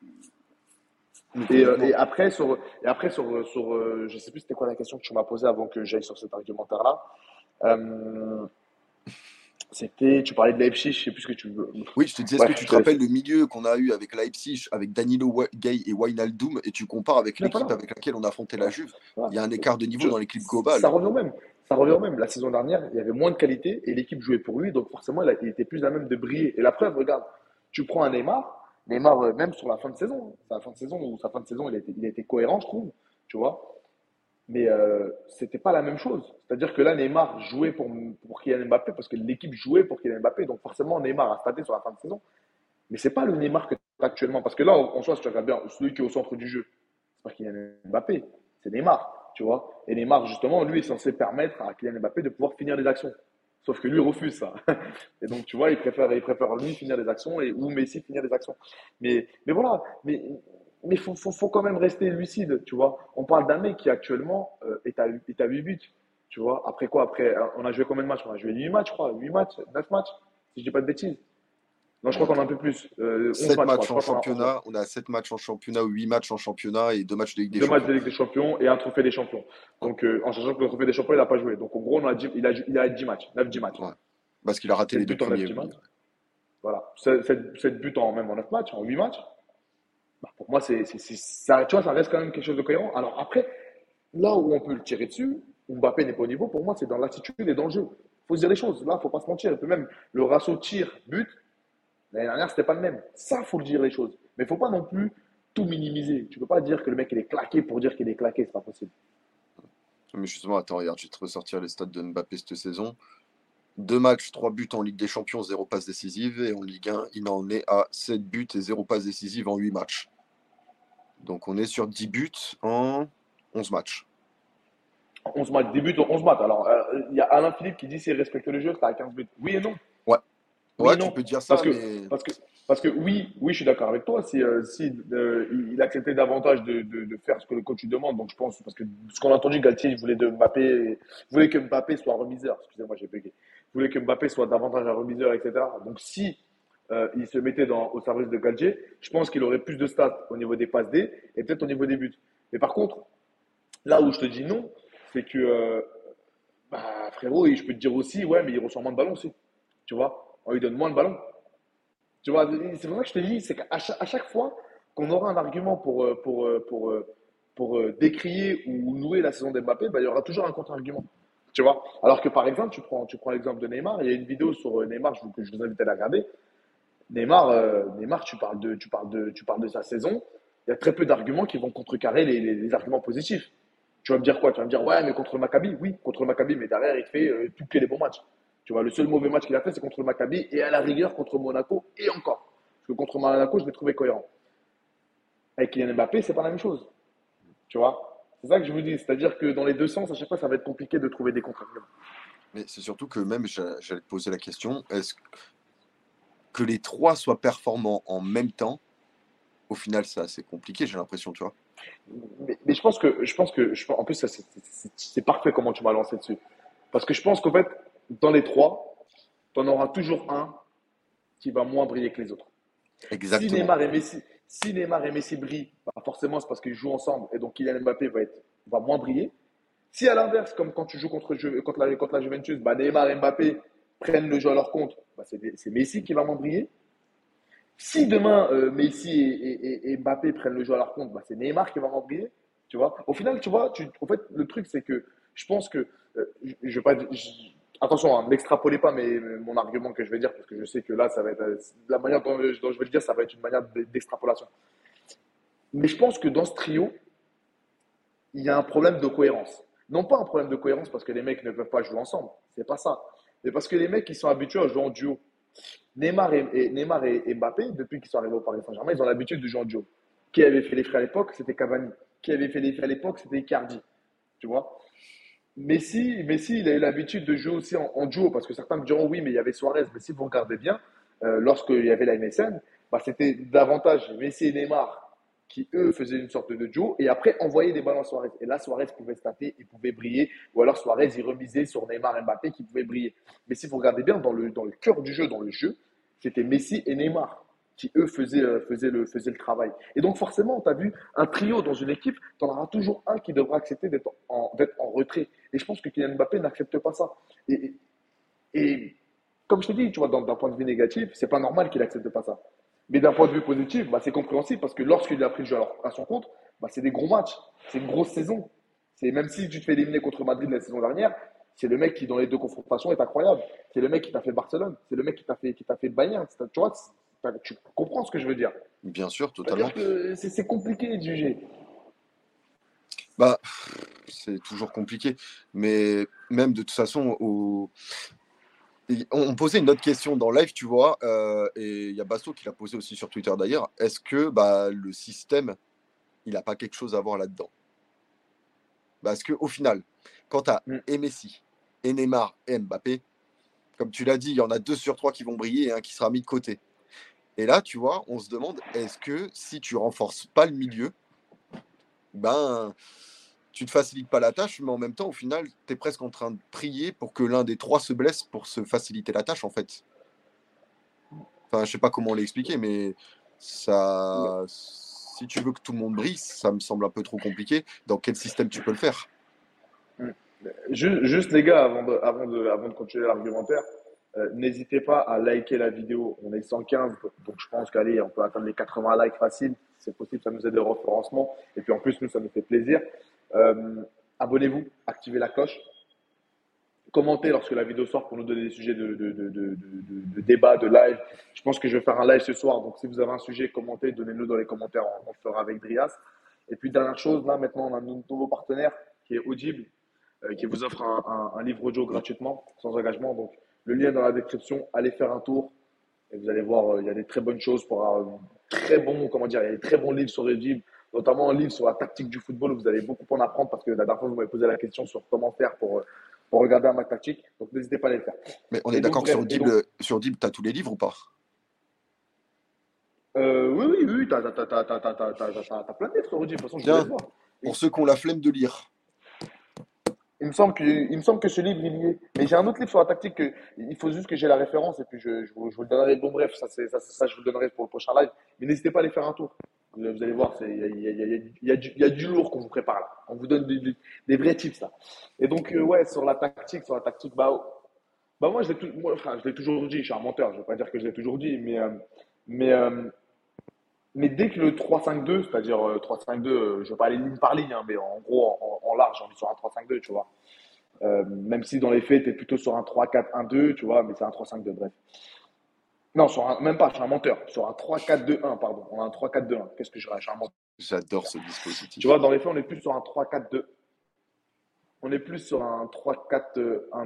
Mais Et, euh, et complètement. après sur et après sur sur euh, je sais plus c'était quoi la question que tu m'as posée avant que j'aille sur cet argumentaire là. Euh, c'était tu parlais de Leipzig, je sais plus ce que tu veux. Oui, je te disais, est-ce que Bref, tu je te te laisse. rappelles le milieu qu'on a eu avec Leipzig, avec Danilo, Wa- Gay et Wijnaldum, et tu compares avec Il n'est pas l'équipe là. avec laquelle on a affronté la Voilà. Juve? Voilà. Il y a un écart de niveau Je- dans l'équipe ça globale. revient au même. Ça revient au même. La saison dernière, il y avait moins de qualité et l'équipe jouait pour lui, donc forcément, il, a- il était plus à même de briller. Et la preuve, regarde, tu prends un Neymar, Neymar, euh, même sur la fin de saison, hein, sa fin de saison ou sa fin de saison, il a été, il a été cohérent, je trouve, tu vois. Mais euh, c'était pas la même chose. C'est-à-dire que là, Neymar jouait pour, pour Kylian Mbappé parce que l'équipe jouait pour Kylian Mbappé, donc forcément, Neymar a staté sur la fin de saison. Mais c'est pas le Neymar que tu as actuellement. Parce que là, en soi, si tu regardes bien, celui qui est au centre du jeu, c'est pas Kylian Mbappé, c'est Neymar, tu vois. Et Neymar, justement, lui est censé permettre à Kylian Mbappé de pouvoir finir les actions. Sauf que lui refuse ça. Et donc, tu vois, il préfère, il préfère lui finir les actions et, ou Messi finir les actions. Mais, mais voilà, mais mais faut, faut, faut quand même rester lucide, tu vois. On parle d'un mec qui actuellement euh, est à, est à huit buts, tu vois. Après quoi? Après, on a joué combien de matchs? On a joué huit matchs, je crois. huit matchs, neuf matchs. si je dis pas de bêtises. Non, je crois qu'on a un peu plus. Euh, onze sept matchs, je crois. matchs Je en crois qu'on a onze matchs. championnat, on a sept matchs en championnat ou huit matchs en championnat et deux matchs de Ligue des Deux matchs Champions. de Ligue des Champions et un trophée des champions. Ouais. Donc, euh, en sachant que le trophée des champions, il n'a pas joué. Donc, en gros, on a dix- il, a, il a dix matchs, neuf dix matchs. Ouais. Parce qu'il a raté les sept deux buts en neuf premiers, dix oui. matchs. Voilà. sept buts en même en neuf matchs, en huit matchs. Bah, pour moi, c'est, c'est, c'est- ça, tu vois, ça reste quand même quelque chose de cohérent. Alors après, là où on peut le tirer dessus, où Mbappé n'est pas au niveau, pour moi, c'est dans l'attitude et dans le jeu. Il faut se dire les choses. Là, il ne faut pas se mentir. Et puis même, le ratio tir-but, l'année dernière, c'était pas le même. Ça, il faut le dire les choses. Mais il ne faut pas non plus tout minimiser. Tu ne peux pas dire que le mec, il est claqué pour dire qu'il est claqué. C'est pas possible. Mais justement, attends, regarde, je vais te ressortir les stats de Mbappé cette saison. Deux matchs, trois buts en Ligue des Champions, zéro passe décisive. Et en Ligue un, il en est à sept buts et zéro passe décisive en huit matchs. Donc on est sur dix buts en onze matchs. onze matchs, début onze matchs. Alors, euh, il y a Alain Philippe qui dit s'il respecte le jeu, c'est à quinze buts. Oui et non. Ouais, Oui ouais, et tu non. peux dire Parce ça, que, mais parce que, parce que oui, oui, je suis d'accord avec toi. Si, euh, si euh, il acceptait davantage de, de, de faire ce que le coach lui demande, donc je pense, parce que ce qu'on a entendu, Galtier, il voulait de Mbappé, voulait que Mbappé soit remiseur. Excusez-moi, j'ai bugué. Il voulait que Mbappé soit davantage un remiseur, et cetera. Donc si euh, il se mettait dans, au service de Galtier, je pense qu'il aurait plus de stats au niveau des passes D et peut-être au niveau des buts. Mais par contre, là où je te dis non, c'est que euh, bah, frérot, et je peux te dire aussi, ouais, mais il reçoit moins de ballons aussi. Tu vois, on lui donne moins de ballons. Tu vois, c'est pour ça que je te dis, c'est qu'à chaque, à chaque fois qu'on aura un argument pour, euh, pour, euh, pour, euh, pour euh, décrier ou louer la saison d'Mbappé, bah, il y aura toujours un contre-argument. Tu vois, alors que par exemple, tu prends, tu prends l'exemple de Neymar, il y a une vidéo sur euh, Neymar je vous- que je vous invite à la regarder. Neymar, euh, Neymar tu, parles de, tu, parles de, tu parles de sa saison, il y a très peu d'arguments qui vont contrecarrer les, les, les arguments positifs. Tu vas me dire quoi? Tu vas me dire, ouais, mais contre le Maccabi, oui, contre le Maccabi, mais derrière, il te fait euh, tous les bons matchs. Tu vois, le seul mauvais match qu'il a fait, c'est contre le Maccabi et à la rigueur contre Monaco et encore. Parce que contre Monaco, je l'ai trouvé cohérent. Avec Kylian Mbappé, c'est pas la même chose. Tu vois, c'est ça que je vous dis. C'est-à-dire que dans les deux sens, à chaque fois, ça va être compliqué de trouver des contre-arguments. mais c'est surtout que même, j'a- j'allais te poser la question, est-ce que les trois soient performants en même temps? Au final, c'est assez compliqué, j'ai l'impression, tu vois. Mais, mais je pense que, je pense que, je, en plus, ça, c'est, c'est, c'est parfait comment tu m'as lancé dessus. Parce que je pense qu'en fait, dans les trois, tu en auras toujours un qui va moins briller que les autres. Si Exactement. Neymar et Messi, si Neymar et Messi brillent, bah forcément c'est parce qu'ils jouent ensemble et donc Kylian Mbappé va, être, va moins briller. Si à l'inverse, comme quand tu joues contre, contre, la, contre la Juventus, bah Neymar et Mbappé prennent le jeu à leur compte, bah c'est, c'est Messi qui va moins briller. Si demain euh, Messi et, et, et, Mbappé prennent le jeu à leur compte, bah c'est Neymar qui va moins briller. Tu vois. Au final, tu vois, tu, en fait, le truc c'est que je pense que euh, je, je vais pas, je, attention, hein, n'extrapolez pas mes, mon argument que je vais dire parce que je sais que là, ça va être euh, la manière dont, dont je vais le dire, ça va être une manière d'extrapolation. Mais je pense que dans ce trio, il y a un problème de cohérence. Non pas un problème de cohérence parce que les mecs ne peuvent pas jouer ensemble, c'est pas ça. Mais parce que les mecs, ils sont habitués à jouer en duo. Neymar et, et, Neymar et, et Mbappé, depuis qu'ils sont arrivés au Paris Saint-Germain, ils ont l'habitude de jouer en duo. Qui avait fait les frais à l'époque, c'était Cavani. Qui avait fait les frais à l'époque, c'était Icardi. Tu vois. Messi, Messi, il a eu l'habitude de jouer aussi en, en duo, parce que certains me diront oui, mais il y avait Suarez. Mais si vous regardez bien, euh, lorsqu'il y avait la M S N, bah, c'était davantage Messi et Neymar qui, eux, faisaient une sorte de duo, et après envoyaient des ballons à Suarez. Et là, Suarez pouvait se taper, il pouvait briller, ou alors Suarez, il remisait sur Neymar et Mbappé qui pouvaient briller. Mais si vous regardez bien, dans le, dans le cœur du jeu, dans le jeu, c'était Messi et Neymar qui, eux, faisaient, euh, faisaient, le, faisaient le travail. Et donc, forcément, tu as vu, un trio dans une équipe, tu en auras toujours un qui devra accepter d'être en, d'être en retrait. Et je pense que Kylian Mbappé n'accepte pas ça. Et, et, et comme je te dis, tu vois, d'un, d'un point de vue négatif, c'est pas normal qu'il accepte pas ça. Mais d'un point de vue positif, bah, c'est compréhensible parce que lorsqu'il a pris le jeu à, à son compte, bah, c'est des gros matchs, c'est une grosse saison. C'est, même si tu te fais éliminer contre Madrid la saison dernière, c'est le mec qui, dans les deux confrontations, est incroyable. C'est le mec qui t'a fait Barcelone, c'est le mec qui t'a fait, qui t'a fait Bayern. C'est- Tu vois, c'est- tu comprends ce que je veux dire. Bien sûr, C'est-à-dire totalement. que c'est, c'est compliqué de juger. Bah, c'est toujours compliqué. Mais même de toute façon, au... on posait une autre question dans live, tu vois, euh, et il y a Basso qui l'a posé aussi sur Twitter d'ailleurs. Est-ce que bah, le système, il n'a pas quelque chose à voir là-dedans? Parce qu'au final, quand tu as Mm. et Messi, et Neymar, et Mbappé, comme tu l'as dit, il y en a deux sur trois qui vont briller et un qui sera mis de côté. Et là, tu vois, on se demande, est-ce que si tu renforces pas le milieu, ben, tu te facilites pas la tâche, mais en même temps, au final, tu es presque en train de prier pour que l'un des trois se blesse pour se faciliter la tâche, en fait. Enfin, je sais pas comment l'expliquer, mais ça, si tu veux que tout le monde brille, ça me semble un peu trop compliqué. Dans quel système tu peux le faire? Mm. Juste, juste, les gars, avant de, avant de, avant de continuer l'argumentaire, euh, n'hésitez pas à liker la vidéo. On est cent quinze, donc je pense qu'allez, on peut atteindre les quatre-vingts likes faciles. Si c'est possible, ça nous aide au référencement. Et puis en plus, nous, ça nous fait plaisir. Euh, Abonnez-vous, activez la cloche, commentez lorsque la vidéo sort pour nous donner des sujets de, de, de, de, de, de débat, de live. Je pense que je vais faire un live ce soir, donc si vous avez un sujet, commentez, donnez-le dans les commentaires, on, on le fera avec Drias. Et puis dernière chose, là maintenant, on a un nouveau partenaire qui est Audible, euh, qui vous offre un, un, un livre audio gratuitement, sans engagement. Donc le lien est dans la description, allez faire un tour et vous allez voir, euh, il y a des très bonnes choses pour un très bon, comment dire, il y a des très bons livres sur Audible, notamment un livre sur la tactique du football où vous allez beaucoup en apprendre parce que la dernière fois, vous m'avez posé la question sur comment faire pour, euh, pour regarder un match tactique. Donc n'hésitez pas à les faire. Mais on est Et donc, d'accord que sur bref, et donc, Audible, sur Audible, t'as tous les livres ou pas? euh, oui, oui, oui, t'as, t'as, t'as, t'as, t'as, t'as, t'as, t'as, t'as- t'as plein de lettres sur Audible, de toute façon, je vous laisse Tiens, voir. pour Et ceux qui ont la flemme de lire. il me semble que, il me semble que ce livre, il y est. Mais j'ai un autre livre sur la tactique, que, il faut juste que j'ai la référence et puis je, je, vous, je vous le donnerai. Bon, bref, ça, c'est, ça, c'est- ça, je vous le donnerai pour le prochain live. Mais n'hésitez pas à aller faire un tour. Vous, vous allez voir, c'est- il y a, il y a- il y a- il y a du, il y a du lourd qu'on vous prépare là. On vous donne des, des- des vrais tips là. Et donc, euh, ouais, sur la tactique, sur la tactique, bah, bah moi, je l'ai, tout- moi, enfin, je l'ai toujours dit, je suis un menteur, je ne vais pas dire que je l'ai toujours dit, mais, euh, mais, euh, mais dès que le trois cinq deux, c'est-à-dire euh, trois cinq deux, euh, je ne vais pas aller ligne par ligne, hein, mais en gros, en, en large, on est sur un trois cinq deux, tu vois. Euh, même si dans les faits, tu es plutôt sur un trois quatre un deux, tu vois, mais c'est un trois cinq deux, bref. Non, sur un, même pas, je suis un menteur. Sur un trois quatre deux un, pardon. On a un trois quatre deux un. Qu'est-ce que je suis un menteur. J'adore ce Tu dispositif. vois, dans les faits, on est plus sur un trois quatre deux. On est plus sur un trois quatre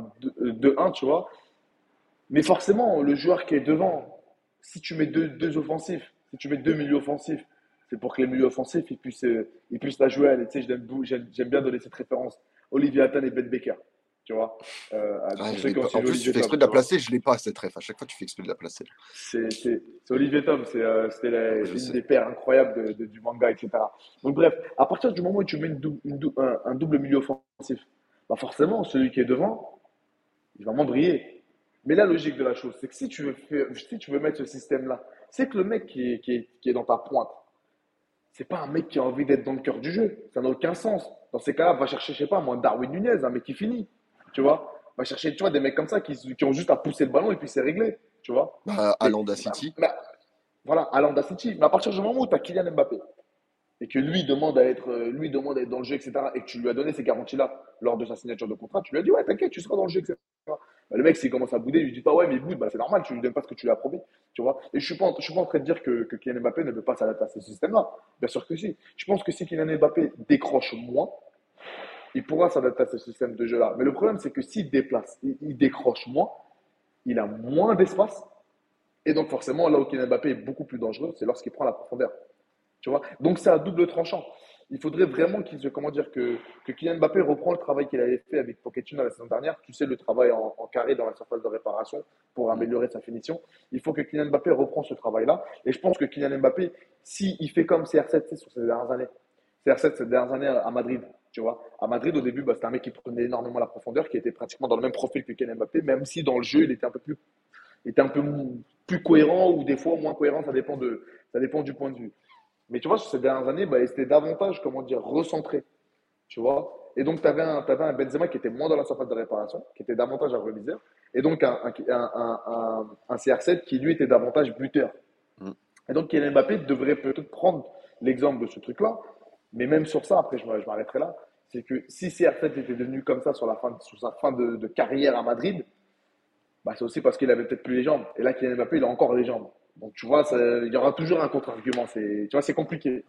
deux un, tu vois. Mais forcément, le joueur qui est devant, si tu mets deux, deux offensifs, si tu mets deux milieux offensifs, c'est pour que les milieux offensifs ils puissent, euh, ils puissent la jouer. Tu sais, j'aime, j'aime, j'aime bien donner cette référence. Olivier Attan et Ben Baker, tu vois. Euh, Ah, pour je ceux l'ai qui ont pas. En suivi plus, tu Olivier fais exprès Tom, de la tu vois. placer, je l'ai pas cette ref. À chaque fois, tu fais exprès de la placer. C'est, c'est, c'est Olivier Tom, c'est, euh, c'était la- Je une sais. des paires incroyables de, de- du manga, et cetera. Donc bref, à partir du moment où tu mets une dou- une dou- un, un double milieu offensif, bah forcément, celui qui est devant, il va moins briller. Mais la logique de la chose, c'est que si tu veux, faire- si tu veux mettre ce système-là, c'est que le mec qui est, qui est, qui est dans ta pointe, c'est pas un mec qui a envie d'être dans le cœur du jeu. Ça n'a aucun sens. Dans ces cas-là, va chercher, je sais pas, moi, Darwin Nunez, un mec qui finit. Tu vois? Va chercher, tu vois, des mecs comme ça qui, qui ont juste à pousser le ballon et puis c'est réglé. Tu vois? Bah, Mais, Alanda bah, City. bah, voilà, Alanda City. Mais à partir du moment où tu as Kylian Mbappé et que lui demande à être, euh, lui demande à être dans le jeu, et cetera, et que tu lui as donné ces garanties-là lors de sa signature de contrat, tu lui as dit, ouais, t'inquiète, tu seras dans le jeu, et cetera. Bah, le mec, s'il commence à bouder, il lui dit pas, ouais, mais il boude, bah, c'est normal, tu lui donnes pas ce que tu lui as promis, tu vois. Et je suis pas, en- je suis pas en train de dire que, que Kylian Mbappé ne peut pas s'adapter à ce système-là. Bien sûr que si. Je pense que si Kylian Mbappé décroche moins, il pourra s'adapter à ce système de jeu-là. Mais le problème, c'est que s'il déplace, il, il décroche moins, il a moins d'espace, et donc forcément, là où Kylian Mbappé est beaucoup plus dangereux, c'est lorsqu'il prend la profondeur. Tu vois. Donc c'est à double tranchant. Il faudrait vraiment qu'il se, comment dire, que, que Kylian Mbappé reprend le travail qu'il avait fait avec Pochettino la saison dernière. Tu sais, le travail en, en carré dans la surface de réparation pour Mm. améliorer sa finition. Il faut que Kylian Mbappé reprend ce travail-là. Et je pense que Kylian Mbappé, s'il si fait comme C R sept sur ces dernières années, C R sept ces dernières années à Madrid, tu vois. À Madrid, au début, bah, c'était un mec qui prenait énormément la profondeur, qui était pratiquement dans le même profil que Kylian Mbappé, même si dans le jeu, il était un peu plus, il était un peu plus cohérent ou des fois moins cohérent, ça dépend, de, ça dépend du point de vue. Mais tu vois, sur ces dernières années, bah, c'était davantage, comment dire, recentré. Tu vois. Et donc, tu avais, un, t'avais un Benzema qui était moins dans la surface de réparation, qui était davantage un remiseur. Et donc, un, un, un, un, un C R sept qui, lui, était davantage buteur. Mm. Et donc, Kylian Mbappé devrait peut-être prendre l'exemple de ce truc-là. Mais même sur ça, après, je m'arrêterai là. C'est que si C R sept était devenu comme ça sur, la fin, sur sa fin de, de carrière à Madrid, bah, c'est aussi parce qu'il avait peut-être plus les jambes. Et là, Kylian Mbappé, il a encore les jambes. Donc, tu vois, ça, il y aura toujours un contre-argument. C'est, tu vois, c'est compliqué.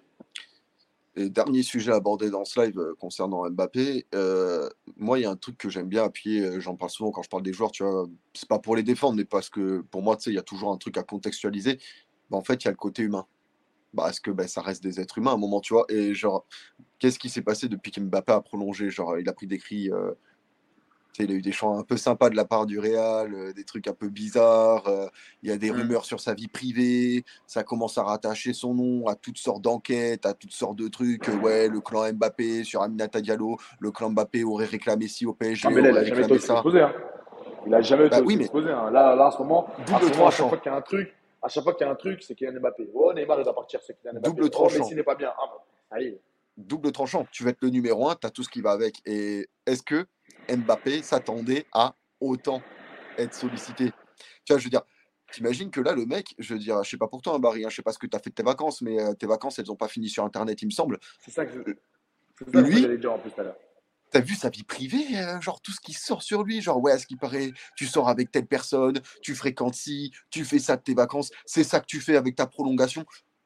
Et dernier sujet abordé dans ce live euh, concernant Mbappé, euh, moi, il y a un truc que j'aime bien appuyer, euh, j'en parle souvent quand je parle des joueurs, tu vois, c'est pas pour les défendre, mais parce que pour moi, tu sais, il y a toujours un truc à contextualiser. Bah, en fait, il y a le côté humain. Bah, parce que bah, ça reste des êtres humains à un moment, tu vois. Et genre, qu'est-ce qui s'est passé depuis qu'Mbappé a prolongé? Genre, il a pris des cris. euh, Tu sais, il a eu des chants un peu sympas de la part du Real, euh, des trucs un peu bizarres. euh, Il y a des Mm. rumeurs sur sa vie privée. Ça commence à rattacher son nom à toutes sortes d'enquêtes, à toutes sortes de trucs. Euh, ouais, le clan Mbappé sur Aminata Diallo. Le clan Mbappé aurait réclamé ci au Ah, P S G, mais là, il aurait n'a jamais été réclamé aussi ça. exposé. Hein. Il n'a jamais été Bah oui, aussi mais exposé. Hein. Là, là, en ce moment, en double ce moment, à chaque tranchant. fois qu'il y a un truc. À chaque fois qu'il y a un truc, c'est Kylian Mbappé. Oh, Neymar, il doit partir, c'est Kylian Mbappé. Double Oh, Messi tranchant. n'est pas bien. Ah, bon, ça y est. Double tranchant. Tu vas être le numéro un, tu as tout ce qui va avec. Et est-ce que Mbappé s'attendait à autant être sollicité? Tu vois, je veux dire, t'imagines que là, le mec, je veux dire, je sais pas pour toi, hein, Barry, hein, je sais pas ce que tu as fait de tes vacances, mais euh, tes vacances, elles ont pas fini sur Internet, il me semble. C'est ça que, je- c'est ça que moi Lui, j'allais dire en plus tout à l'heure. t'as vu sa vie privée, euh, genre tout ce qui sort sur lui, genre ouais, à ce qui paraît, tu sors avec telle personne, tu fréquentes ci, tu fais ça de tes vacances, c'est ça que tu fais avec ta prolongation.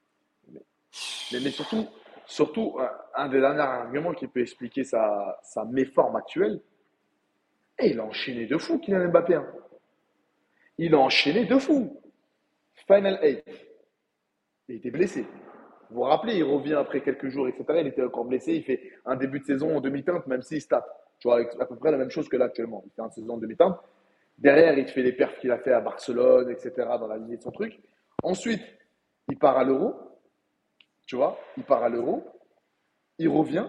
Mais, mais surtout, surtout, un, un des derniers arguments qui peut expliquer sa, sa méforme actuelle, et il a enchaîné de fou, Kylian Mbappé. Hein. Il a enchaîné de fou. Final eight. Il était blessé. Vous vous rappelez, il revient après quelques jours, et cetera. Il était encore blessé. Il fait un début de saison en demi-teinte, même s'il stat. Tu vois, avec à peu près la même chose que là actuellement. Il fait une saison en demi-teinte. Derrière, il te fait les perfs qu'il a fait à Barcelone, et cetera, dans la lignée de son truc. Ensuite, il part à l'Euro. Tu vois, il part à l'Euro. Il revient.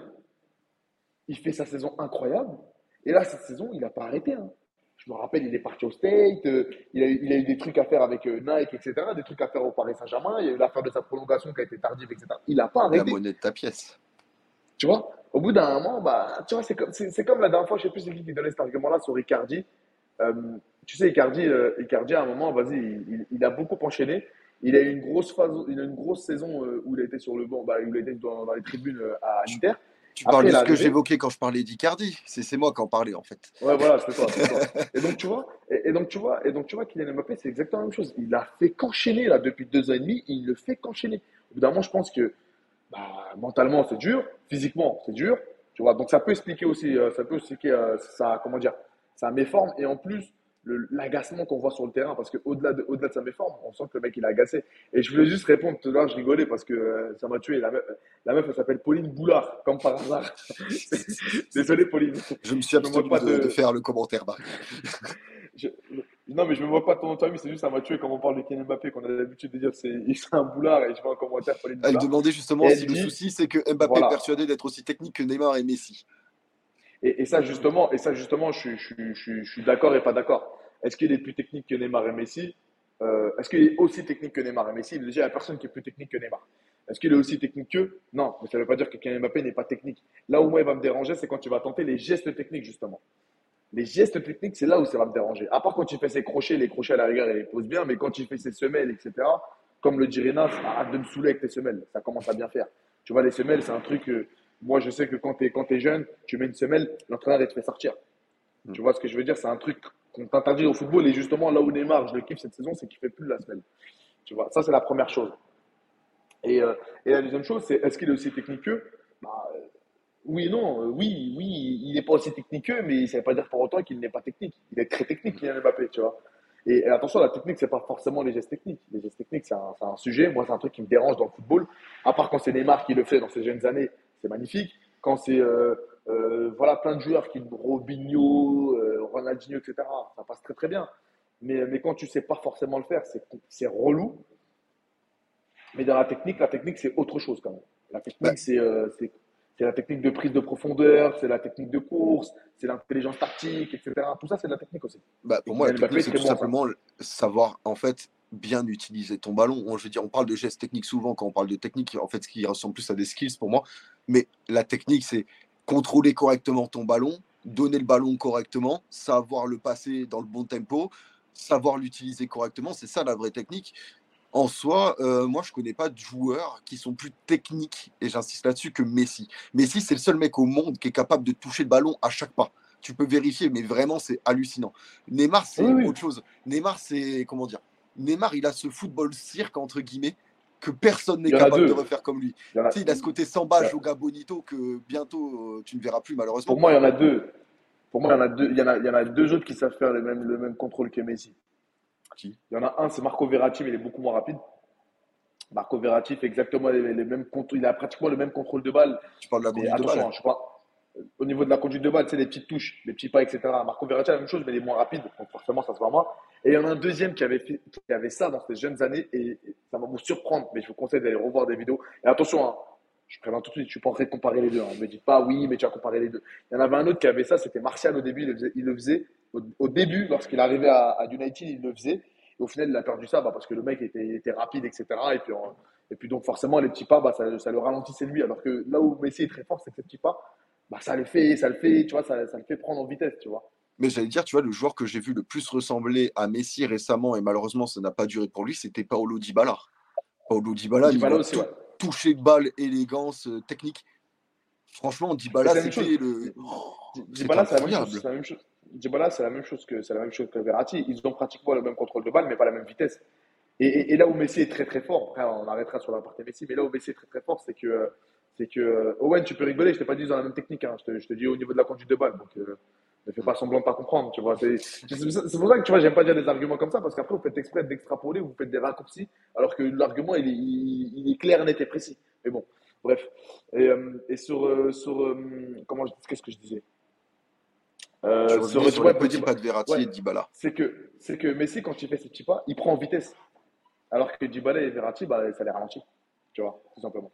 Il fait sa saison incroyable. Et là, cette saison, il n'a pas arrêté. Hein. Je me rappelle, il est parti au State, euh, il, a, il, a, eu des trucs à faire avec euh, Nike, et cetera, des trucs à faire au Paris Saint-Germain, il y a eu l'affaire de sa prolongation qui a été tardive, et cetera. Il n'a pas La arrêté. monnaie de ta pièce. Tu vois, au bout d'un moment, bah, tu vois, c'est comme, c'est, c'est comme la dernière fois, je ne sais plus c'est qui qui donnait cet argument-là sur Icardi. Euh, tu sais, Icardi, euh, Icardi, à un moment, vas-y, il, il, il a beaucoup enchaîné. Il a eu une grosse phase, il a eu une grosse saison euh, où il a été sur le banc, bah, où il a été dans, dans les tribunes euh, à Tu, l'Inter. tu parles Après, de il est ce que arrivé. j'évoquais quand je parlais d'Icardi. C'est c'est moi qui en parlais en fait. Ouais, voilà, c'était toi, c'était toi. Et donc, tu vois, et, et donc, tu vois, et donc, tu vois, Kylian Mbappé, c'est exactement la même chose. Il a fait qu'enchaîner, là, depuis deux ans et demi, il ne fait qu'enchaîner. Au bout d'un moment, je pense que, bah, mentalement, c'est dur, physiquement, c'est dur, tu vois. Donc, ça peut expliquer aussi, euh, ça peut expliquer euh, sa, comment dire, sa méforme, et en plus, le- l'agacement qu'on voit sur le terrain, parce qu'au-delà de, au-delà de sa méforme, on sent que le mec, il est agacé. Et je voulais juste répondre, tout à l'heure, je rigolais, parce que euh, ça m'a tué. La meuf, la meuf, elle s'appelle Pauline Boulard, comme par hasard. Désolé, Pauline. Je me suis Je me moque abstenu pas de, de de, faire le commentaire, Barry. je- non, mais je me moque pas de ton nom de famille, c'est juste ça m'a tué quand on parle de Kylian Mbappé, qu'on a l'habitude de dire c'est c'est un boulard, et je vois un commentaire, Pauline Elle Boulard, demandait et justement si elle le dit, souci c'est que Mbappé est voilà. persuadé d'être aussi technique que Neymar et Messi. Et, et ça, justement, et ça, justement, je, suis- je, suis- je, suis- je suis d'accord et pas d'accord. Est-ce qu'il est plus technique que Neymar et Messi? Euh, Est-ce qu'il est aussi technique que Neymar et Messi? Déjà, il n'y a personne qui est plus technique que Neymar. Est-ce qu'il est aussi technique qu'eux? Non, mais ça ne veut pas dire que Kylian Mbappé n'est pas technique. Là où moi, il va me déranger, c'est quand tu vas tenter les gestes techniques, justement. Les gestes techniques, c'est là où ça va me déranger. À part quand il fait ses crochets, les crochets à la rigueur, il les pose bien, mais quand il fait ses semelles, et cetera, comme le dit Renas, arrête de me saouler avec tes semelles. Ça commence à bien faire. Tu vois, les semelles, c'est un truc. que moi, je sais que quand tu es, quand t'es jeune, tu mets une semelle, l'entraîneur, il te fait sortir. Hmm. Tu vois ce que je veux dire? C'est un truc qu'on t'interdit au football. Et justement, là où Neymar, je le kiffe cette saison, c'est qu'il fait plus de la semelle. Tu vois, ça, c'est la première chose. Et, euh, et la deuxième chose, c'est est-ce qu'il est aussi technique qu'eux? Bah, oui et non, euh, oui, oui, il n'est pas aussi technique qu'eux, mais ça ne veut pas dire pour autant qu'il n'est pas technique. Il est très technique, Kylian Mbappé, tu vois. Et, et attention, la technique, c'est pas forcément les gestes techniques. Les gestes techniques, c'est un, c'est un sujet. Moi, c'est un truc qui me dérange dans le football. À part quand c'est Neymar qui le fait dans ses jeunes années, c'est magnifique. Quand c'est euh, euh, voilà, plein de joueurs qui Robinho, euh, Ronaldinho, et cetera, ça passe très très bien. Mais, mais quand tu sais pas forcément le faire, c'est c'est relou. Mais dans la technique, la technique, c'est autre chose quand même. La Bah, technique, c'est euh, c'est- c'est la technique de prise de profondeur, c'est la technique de course, c'est l'intelligence tactique, et cetera. Tout ça, c'est de la technique aussi. bah, Et pour moi, la Kylian technique, Mbappé est c'est très tout bon à ça. simplement savoir en fait bien utiliser ton ballon. On- Je veux dire, on parle de gestes techniques souvent quand on parle de technique, en fait, ce qui ressemble plus à des skills pour moi. Mais la technique, c'est contrôler correctement ton ballon, donner le ballon correctement, savoir le passer dans le bon tempo, savoir l'utiliser correctement. C'est ça la vraie technique. En soi, euh, moi, je connais pas de joueurs qui sont plus techniques, et j'insiste là-dessus, que Messi. Messi, c'est le seul mec au monde qui est capable de toucher le ballon à chaque pas. Tu peux vérifier, mais vraiment, c'est hallucinant. Neymar, Oui, c'est oui. autre chose. Neymar, c'est, comment dire, Neymar, il a ce football cirque, entre guillemets, que personne n'est Il y en a capable de deux. refaire comme lui. Il y en a, Tu sais, il a ce côté samba, il y a- joga bonito, que bientôt, euh, tu ne verras plus, malheureusement. pour moi, il y en a deux. Pour moi, il y en a deux, il y en a, il y en a deux autres qui savent faire le même, le même contrôle que Messi. Qui? Il y en a un, c'est Marco Verratti, mais il est beaucoup moins rapide. Marco Verratti fait exactement les, les mêmes contrôles. Il a pratiquement le même contrôle de balle. Tu parles de la Mais conduite de attention, balle. hein, je sais pas. Au niveau de la conduite de balle, c'est les petites touches, les petits pas, et cetera. Marco Verratti, la même chose, mais il est moins rapide. Donc forcément, ça se voit moins. Et il y en a un deuxième qui avait, fait- qui avait ça dans ses jeunes années. Et ça va vous surprendre, mais je vous conseille d'aller revoir des vidéos. Et attention, hein, je préviens tout de suite, je suis pas en train de comparer les deux. Hein. Ne me dites pas oui, mais tu as comparé les deux. Il y en avait un autre qui avait ça, c'était Martial au début. Il le faisait, il le faisait au, au début, lorsqu'il arrivait à, à United, il le faisait. Et au final, il a perdu ça bah, parce que le mec était, était rapide, et cetera. Et puis, on- et puis donc forcément, les petits pas, bah, ça, ça le ralentissait lui. Alors que là où Messi est très fort, c'est que ces petits pas, bah, ça le fait, ça le fait, tu vois, ça, ça le fait prendre en vitesse, tu vois. Mais j'allais dire, tu vois, le joueur que j'ai vu le plus ressembler à Messi récemment, et malheureusement, ça n'a pas duré pour lui, c'était Paolo Dybala. Paolo Dybala, Dybala niveau aussi, tout, ouais. toucher de balle, élégance, euh, technique. Franchement, Mais Dybala, c'est la même chose. c'était le. Oh, c'était Dybala, c'est la même chose. incroyable. C'est la même chose. Dybala, c'est la même chose que c'est la même chose que Verratti. Ils ont pratiquement le même contrôle de balle, mais pas la même vitesse. Et, et- et là où Messi est très très fort, après on arrêtera sur la partie Messi, mais là où Messi est très très fort, c'est que euh, c'est que euh, Owen, tu peux rigoler, je t'ai pas dit dans la même technique, hein. Je te, je te dis au niveau de la conduite de balle, donc euh, ne fais pas semblant de pas comprendre, tu vois. C'est c'est- c'est pour ça que tu vois, j'aime pas dire des arguments comme ça, parce qu'après vous faites exprès d'extrapoler, vous faites des raccourcis, alors que l'argument il est, il, il est clair, net et précis. Mais bon, bref. Et, euh, et sur, euh, sur euh, comment je- qu'est-ce que je disais? Tu Euh, revenais sur, sur ouais, les pour petits Dybala- pas de Verratti ouais, et de Dybala. c'est que c'est que Messi quand il fait ses petits pas, il prend en vitesse. Alors que Dybala et Verratti, bah, ça les ralentit. Tu vois, tout simplement.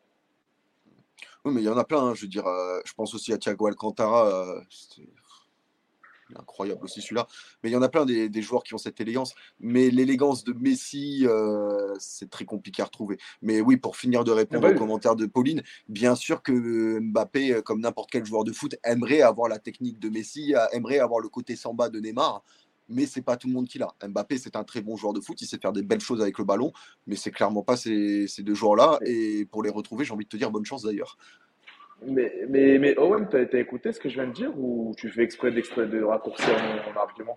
Oui, mais il y en a plein, hein. Je veux dire, euh, je pense aussi à Thiago Alcantara. Euh, c'était incroyable aussi celui-là. Mais il y en a plein des, des joueurs qui ont cette élégance. Mais l'élégance de Messi, euh, c'est très compliqué à retrouver. Mais oui, pour finir de Ah répondre bah aux oui. commentaires de Pauline, bien sûr que Mbappé, euh, comme n'importe quel joueur de foot, aimerait avoir la technique de Messi, euh, aimerait avoir le côté samba de Neymar. Mais c'est pas tout le monde qui l'a. Mbappé, c'est un très bon joueur de foot, il sait faire des belles choses avec le ballon, mais c'est clairement pas ces, ces deux joueurs-là. Mais, Et pour les retrouver, j'ai envie de te dire bonne chance d'ailleurs. mais, mais, mais Owen, t'as, t'as écouté ce que je viens de dire ou tu fais exprès d'extrait de raccourcir mon, mon argument?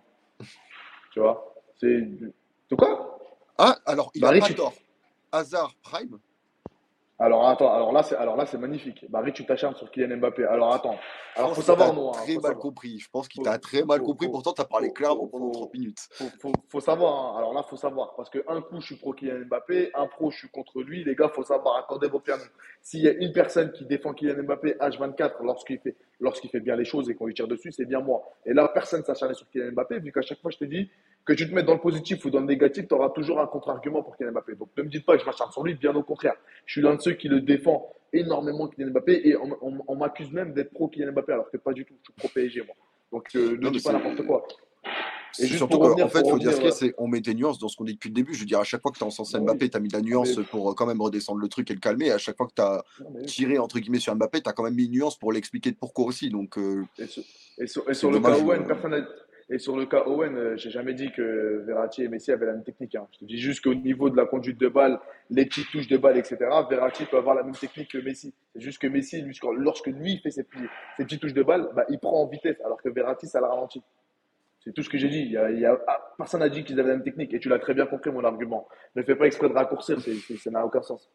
Tu vois? C'est. De quoi? Ah, alors il Bah, a pas Richie. tort. Hazard Prime. Alors attends, alors là c'est alors là c'est magnifique. Bah Rich, tu t'acharnes sur Kylian Mbappé. Alors attends. Je Alors pense faut qu'il t'a savoir non, hein, très faut mal savoir. compris. Je pense qu'il t'a Faut, très mal faut, compris. faut, Pourtant, tu as parlé faut, clairement faut, pendant trente faut, minutes. faut, faut- faut savoir, hein. Alors là, faut savoir. Parce que un coup, je suis pro Kylian Mbappé, un pro, je suis contre lui. Les gars, faut savoir, accordez vos pianos. S'il y a une personne qui défend Kylian Mbappé H vingt-quatre lorsqu'il fait, lorsqu'il fait bien les choses et qu'on lui tire dessus, c'est bien moi. Et là, personne s'acharne sur Kylian Mbappé, vu qu'à chaque fois, je te dis que tu te mettes dans le positif ou dans le négatif, tu auras toujours un contre-argument pour Kylian Mbappé. Donc ne me dites pas que je m'acharne sur lui, bien au contraire. Je suis l'un de ceux qui le défend énormément Kylian Mbappé et on, on- on m'accuse même d'être pro Kylian Mbappé alors que pas du tout. Je suis pro P S G moi. Donc euh, ne Non, mais dis pas n'importe c'est. quoi. Et C'est juste surtout pour qu'en revenir, fait, pour il faut dire revenir. ce qu'il y a, euh, c'est on met des nuances dans ce qu'on dit depuis le début. Je veux dire, à chaque fois que tu as encensé bah oui. Mbappé, tu as mis de la Non nuance mais, pour euh, quand même redescendre le truc et le calmer. Et à chaque fois que tu as non, mais oui. tiré, entre guillemets, sur Mbappé, tu as quand même mis une nuance pour l'expliquer de pourquoi aussi. Donc, euh, Et sur, et sur- et c'est sur le cas dommage. Owen, euh. personne n'a- Et sur le cas Owen, euh, j'ai jamais dit que Verratti et Messi avaient la même technique, hein. Je te dis juste qu'au niveau de la conduite de balle, les petites touches de balle, et cetera, Verratti peut avoir la même technique que Messi. C'est juste que Messi, lui, lorsque lui il fait ses, petits- ses petites touches de balle, bah, il prend en vitesse, alors que Verratti, ça le ralentit. C'est tout ce que j'ai dit. Il y a, il y a- ah, personne n'a dit qu'ils avaient la même technique. Et tu l'as très bien compris, mon argument. Ne fais pas exprès de raccourcir, c'est- c'est- ça n'a aucun sens.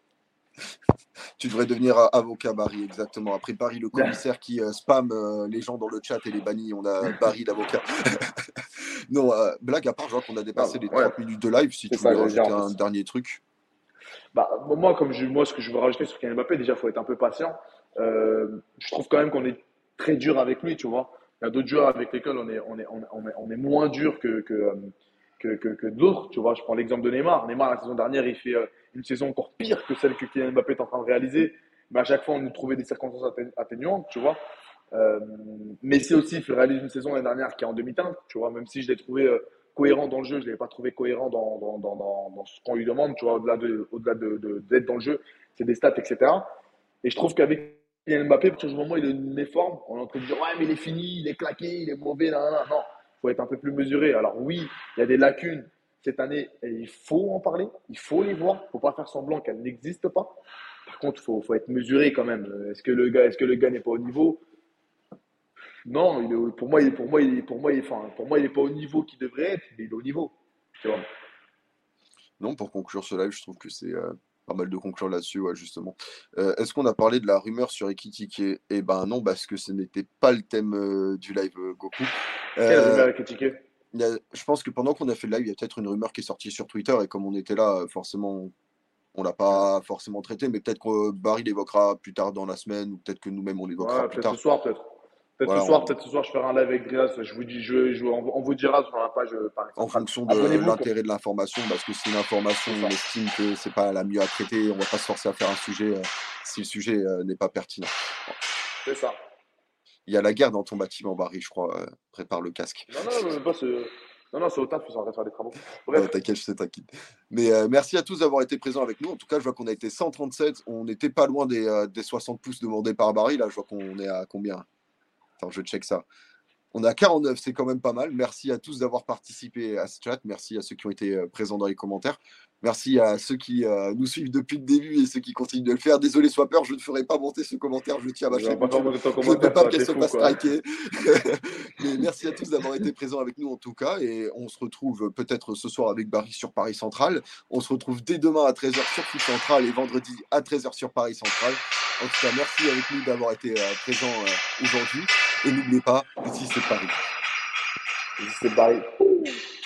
Tu devrais devenir euh, avocat, Barry, exactement. Après Barry, le commissaire qui euh, spam euh, les gens dans le chat et les bannis, on a Barry, l'avocat. Non, euh, blague à part, je vois qu'on a Non, dépassé les ouais, trente minutes de live. Si c'est tu ça, voulais j'allais dire rajouter en un plus. dernier truc. Bah, moi, comme je, moi, ce que je veux rajouter sur Kylian Mbappé, déjà, il faut être un peu patient. Euh, je trouve quand même qu'on est très dur avec lui, tu vois. Il y a d'autres joueurs avec lesquels on est, on est, on est, on est, on est moins dur que, que, euh, que, que, que d'autres, tu vois. Je prends l'exemple de Neymar. Neymar, la saison dernière, il fait euh, une saison encore pire que celle que Kylian Mbappé est en train de réaliser. Mais à chaque fois, on nous trouvait des circonstances atténu- atténuantes, tu vois. Euh, Messi aussi, il réalise une saison l'année dernière qui est en demi-teinte, tu vois, même si je l'ai trouvé euh, cohérent dans le jeu, je ne l'avais pas trouvé cohérent dans, dans, dans, dans, dans ce qu'on lui demande, tu vois, au-delà de, au-delà de, de, d'être dans le jeu, c'est des stats, et cetera. Et je trouve qu'avec Kylian Mbappé, à partir du moment où il est une méforme, on est en train de dire, ouais, mais il est fini, il est claqué, il est mauvais, non, non, non, il faut être un peu plus mesuré. Alors oui, il y a des lacunes cette année et il faut en parler, il faut les voir, il ne faut pas faire semblant qu'elles n'existent pas. Par contre, il faut, faut être mesuré quand même. Est-ce que le gars, est-ce que le gars n'est pas au niveau? Non, il est, pour moi, il est, pour moi, il est, pour moi, il est, enfin, pour moi, il est pas au niveau qu'il devrait être, mais il est au niveau. Tu vois. Non, pour conclure ce live, je trouve que c'est euh, pas mal de conclure là-dessus, ouais, justement. Euh, est-ce qu'on a parlé de la rumeur sur Ekitike? Eh ben non, parce que ce n'était pas le thème euh, du live, euh, Goku. Quelle Euh, rumeur est critiquée? il y a- je pense que pendant qu'on a fait le live, il y a peut-être une rumeur qui est sortie sur Twitter, et comme on était là, euh, forcément, on l'a Ouais, pas forcément traité, mais peut-être que Barry l'évoquera plus tard dans la semaine, ou peut-être que nous-mêmes on l'évoquera ouais, plus peut-être ce tard. soir, peut-être. Peut-être ce Voilà, soir, on- peut-être ce soir, je ferai un live avec Drias. Je vous dis, je, je- on, on vous dira sur la page euh, en principale. fonction de Abonnez-vous pour. l'intérêt de l'information, parce que si l'information, C'est on ça. estime que c'est pas la mieux à traiter, on va pas se forcer à faire un sujet euh, si le sujet euh, n'est pas pertinent. C'est ça. Il y a la guerre dans ton bâtiment, Barry, je crois. euh, prépare le casque. Non, non, non, pas ce. Non, non, c'est au taf, ils sont en train de faire des travaux. Non, Bref, t'inquiète, je sais, t'inquiète. Mais euh, merci à tous d'avoir été présents avec nous. En tout cas, je vois qu'on a été cent trente-sept. On n'était pas loin des, euh, des soixante pouces demandés par Barry. Là, je vois qu'on est à combien? Attends, je check ça. On est à quarante-neuf, c'est quand même pas mal. Merci à tous d'avoir participé à ce chat. Merci à ceux qui ont été euh, présents dans les commentaires. Merci à ceux qui euh, nous suivent depuis le début et ceux qui continuent de le faire. Désolé, Swapper, je ne ferai pas monter ce commentaire. Je tiens à ma je vais chaîne pas faire YouTube. monter ton Je ne veux commentaire, pas toi, qu'elle t'es se fou, fasse quoi. striker. Mais merci à tous d'avoir été présents avec nous en tout cas. Et on se retrouve peut-être ce soir avec Barry sur Paris Central. On se retrouve dès demain à treize heures sur Foot Central et vendredi à treize heures sur Paris Central. En tout cas, merci avec nous d'avoir été euh, présents euh, aujourd'hui. Et n'oubliez pas, ici c'est Paris. C'est barré.